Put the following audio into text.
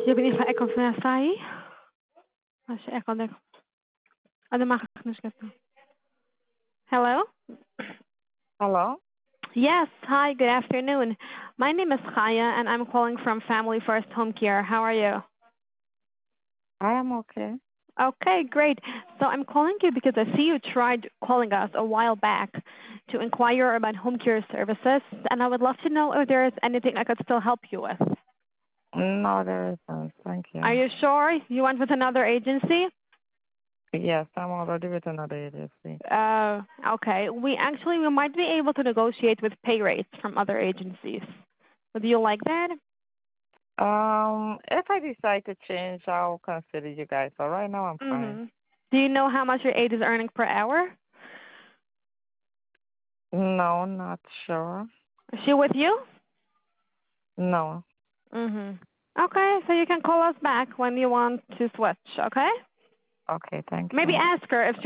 Je bin ich bei Echo von der SAI. Was ist Echo der? Also mach ich nicht gestern. Hello? Hello? Yes, hi, good afternoon. My name is Chaya and I'm calling from Family First Home Care. How are you? I am okay. Okay, great. So I'm calling you because I see you tried calling us a while back to inquire about home care services, and I would love to know if there is anything I could still help you with. No, there isn't. Thank Are you. you sure you went with another agency? Yes, I'm already with another agency. Okay. We might be able to negotiate with pay rates from other agencies. Would you like that? If I decide to change, I'll consider you guys. But right now, I'm fine. Mm-hmm. Do you know how much your aide is earning per hour? No, not sure. Is she with you? No. Mm-hmm. Okay, so you can call us back when you want to switch, okay? Okay, thank Maybe you. ask her if